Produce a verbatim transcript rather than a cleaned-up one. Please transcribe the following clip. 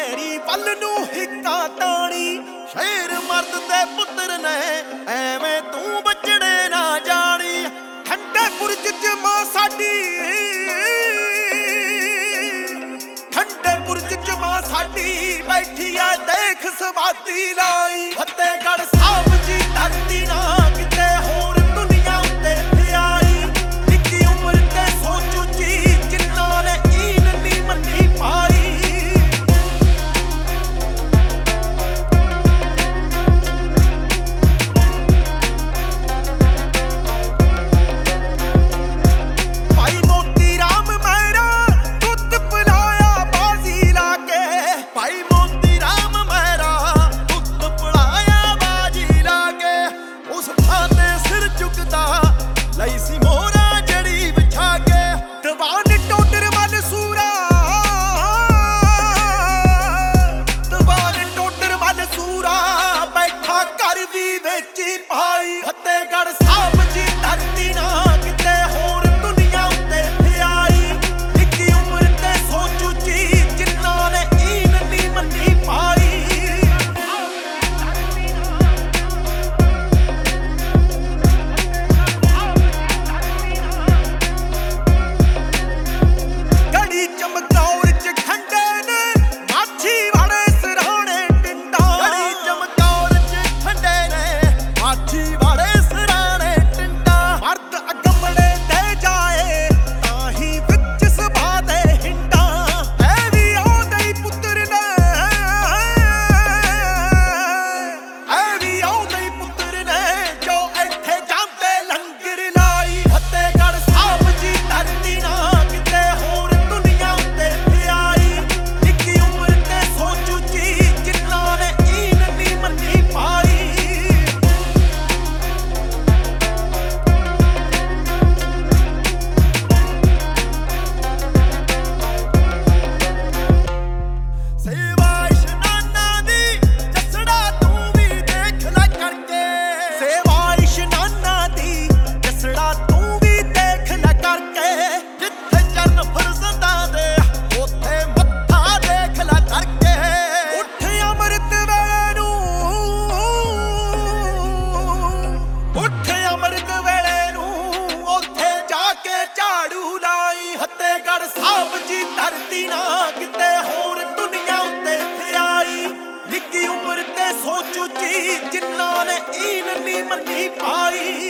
ਮੇਰੀ ਵੱਲ ਨੂੰ ਹਿੱਕਾ ਤਾਣੀ। ਸ਼ੇਰ ਮਰਦ ਦੇ ਪੁੱਤਰ ਨੇ ਐਵੇਂ ਤੂੰ ਬਚੜੇ ਨਾ ਜਾਣੀ। ਠੰਡੇ ਬੁਰਜ ਚ ਮਾਂ ਸਾਡੀ, ਠੰਡੇ ਬੁਰਜ ਚ ਮਾਂ ਸਾਡੀ ਬੈਠੀ ਆ ਦੇਖ ਸਵਾਦੀ ਲਾਈ। ਫਤਿਹਗੜ੍ਹ ਸਾਹਿਬ ਜੀ ਧਰਤੀ ਨਾ ਕਿਤੇ ਹੋਰ ਦੁਨੀਆ ਉੱਤੇ ਆਈ। ਨਿੱਕੀ ਉਮਰ ਤੇ ਸੋਚ ਉੱਚੀ ਜਿਨ੍ਹਾਂ ਨੇ ਈਨ ਨੀ ਮੰਨੀ ਪਾਈ। ਭਾਈ ਮੋਤੀ ਰਾਮ ਮਹਿਰਾ ਦੁੱਧ ਪਿਲਾਇਆ ਬਾਜ਼ੀ ਲਾ ਕੇ। ਭਾਈ ਮੋਤੀ ਰਾਮ ਮਹਿਰਾ ਦੁੱਧ ਪਿਲਾਇਆ ਬਾਜ਼ੀ ਲਾ ਕੇ। ਉਸ ਥਾਂ ਤੇ ਸਿਰ ਝੁਕਦਾ ਲਈ ਸੀ ਮੋਹਰਾ ਜੜੀ ਵਿਛਾ ਕੇ। ਦੀਵਾਨ ਟੋਡਰ ਮਨ ਸੂਰਾ, ਦੀਵਾਨ ਟੋਡਰ ਮਨ ਸੂਰਾ ਬੈਠਾ ਘਰ ਵੀ ਵੇਚੀ ਪਾਈ। ਫਤਿਹਗੜ੍ਹ ਸਾਹਿਬ ਜੀ ਧਰਤੀ ਨਾ ਕਿਤੇ ਹੋਰ ਦੁਨੀਆ ਉੱਤੇ ਆਈ। ਨਿੱਕੀ ਉਮਰ ਤੇ ਸੋਚ ਉੱਚੀ ਜਿਨ੍ਹਾਂ ਨੇ ਈਨ ਨੀ ਮੰਨੀ ਪਾਈ। ਗੜੀ ਚਮਕੌਰ ਚ ਖੰਡੇ ਨੇ ਮਾਛੀ ਵਾਲੇ ਸਿਰਹਾਣੇ ਟਿੰਡਾ। ਗੜੀ ਚਮਕੌਰ ਚ ਖੰਡੇ ਨੇ ਮਾਛੀ ਵਾਲੇ ਸਿਰਹਾਣੇ ਟਿੰਡਾ। ਮਰਦ ਅਗੰਬੜੇ ਤੇ ਜਾਏ ਤਾਂ ਹੀ ਵਿੱਚ ਸਭਾ ਦੇ ਹਿੰਡਾ। ਇਹ ਵੀ ਆਉਂਦੇ ਹੀ ਪੁੱਤਰ ਨੇ, ਇਹ ਵੀ ਆਉਂਦੇ ਹੀ ਪੁੱਤਰ ਨੇ ਜੋ ਇੱਥੇ ਜਾਂਦੇ ਲੰਗਰ ਲਾਈ। ਫਤਿਹਗੜ੍ਹ ਸਾਹਿਬ ਜੀ ਧਰਤੀ ਨਾ ਕਿਤੇ ਹੋਰ ਦੁਨੀਆ ਉੱਤੇ ਆਈ। ਨਿੱਕੀ ਉਮਰ ਤੇ ਸੋਚ ਉੱਚੀ ਜਿਨ੍ਹਾਂ ਨੇ ਈਨ ਨੀ ਮੰਨੀ ਪਾਈ। ਸੇਵਾ ਇਸ਼ਨਾਨਾਂ ਦੀ ਜਸੜਾ ਤੂੰ ਵੀ ਦੇਖ ਲੈ ਕਰਕੇ। ਸੇਵਾ ਇਸ਼ਨਾਨਾਂ ਦੀ ਜਸੜਾ ਤੂੰ ਵੀ ਦੇਖ ਲੈ ਕਰਕੇ। ਜਿੱਥੇ ਚਰਨ ਫਰਜ਼ਤਾਂ ਦੇ ਉੱਥੇ ਮੱਥਾ ਦੇਖ ਲੈ ਕਰਕੇ। ਉੱਠ ਅੰਮ੍ਰਿਤ ਵੇਲੇ ਨੂੰ, ਉੱਠ ਅੰਮ੍ਰਿਤ ਵੇਲੇ ਨੂੰ ਉੱਥੇ ਜਾ ਕੇ ਝਾੜੂ ਲਾਈ। ਫਤਿਹਗੜ੍ਹ ਸਾਹਿਬ ਜੀ ਧਰਤੀ ਨਾ ਕਿਤੇ ਹੋਰ ਦੁਨੀਆ ਉੱਤੇ ਆਈ। ਨਿੱਕੀ ਉਮਰ ਤੇ ਸੋਚ ਉੱਚੀ ਜਿਨ੍ਹਾਂ ਨੇ ਈਨ ਨੀ ਮੰਨੀ ਪਾਈ।